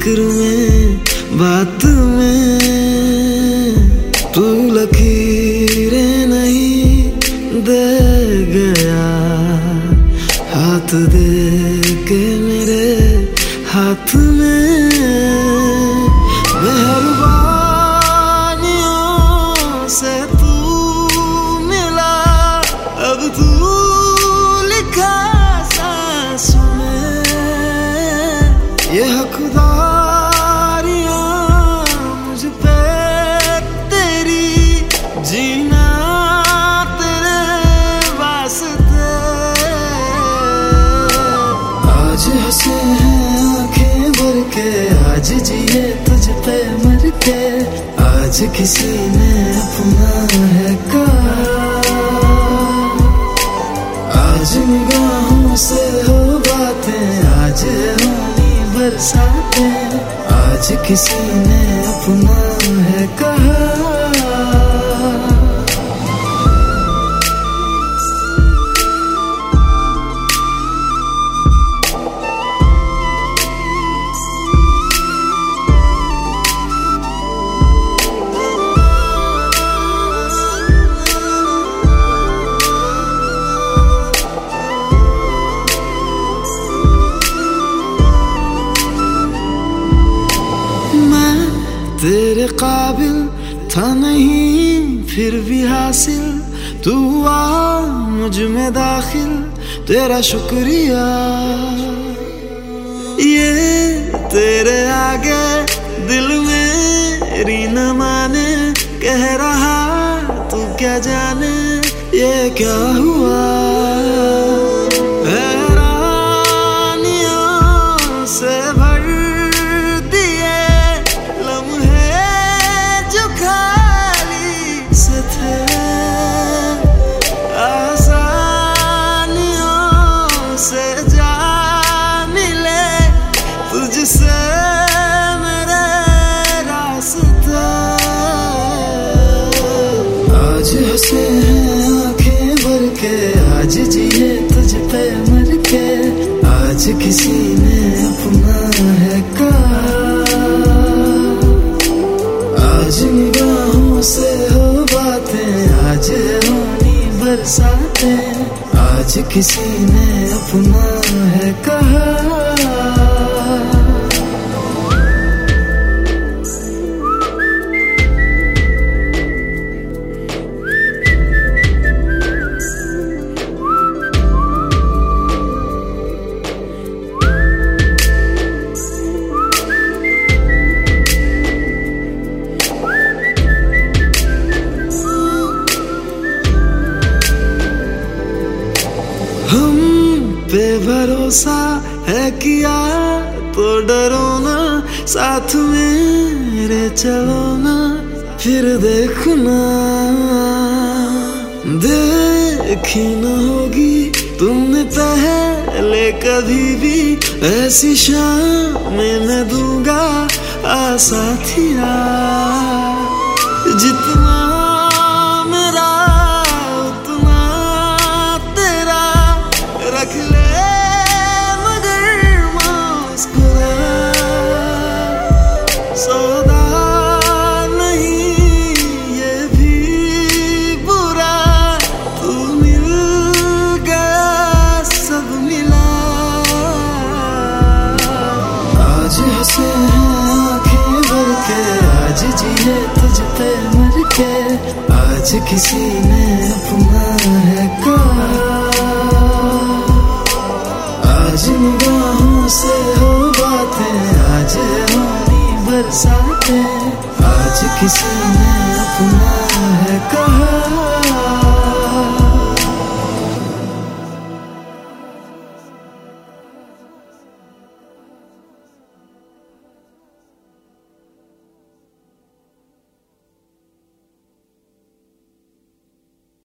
जिक्र में बात में तू लकीरें नहीं दे गया, हाथ दे के मेरे हाथ में मेहरबानियों से तू मिला, अब तू लिखा सांसों में ये हकदारियां मुझ पे तेरी, जीना तेरे वास्ते। आज हंसे हैं आंखें भर के, आज जिए तुझ पे मर के, आज किसी ने अपना है कहा, आज निगाहों से हो बातें, आज होनी बरसातें, आज किसी ने अपना है कहा। तेरे काबिल था नहीं फिर भी हासिल, तू आ मुझ में दाखिल, तेरा शुक्रिया। ये तेरे आगे दिल मेरी न माने, कह रहा तू क्या जाने ये क्या हुआ। हैरानियों से भर दिए लम्हे जो खाली से थे, आसानियों से जा मिले तुझसे मेरे रास्ते। आज हंसे हैं आंखें भर के, आज जिए तुझ पे मर के, आज किसी ने अपना है कहा, आज निगाहों से हो बातें, आज होनी बरसातें, आज किसी ने अपना है कहा। हम पे भरोसा है किया तो डरो ना, साथ मेरे चलो ना, फिर देखना देखी न होगी तुमने पहले कभी भी, ऐसी शाम मैं दूंगा आसाथिया। जितना मेरा उतना तेरा, रख ले मगर मुस्कुरा, सौदा नहीं ये भी बुरा, तू मिल गया सब मिला। आज हंसे हैं आंखें भर के, आज जिए तुझ पे मर के, आज किसी ने अपना है कहा, आज निगाहों से हो बातें, आज होनी बरसातें, आज किसी ने अपना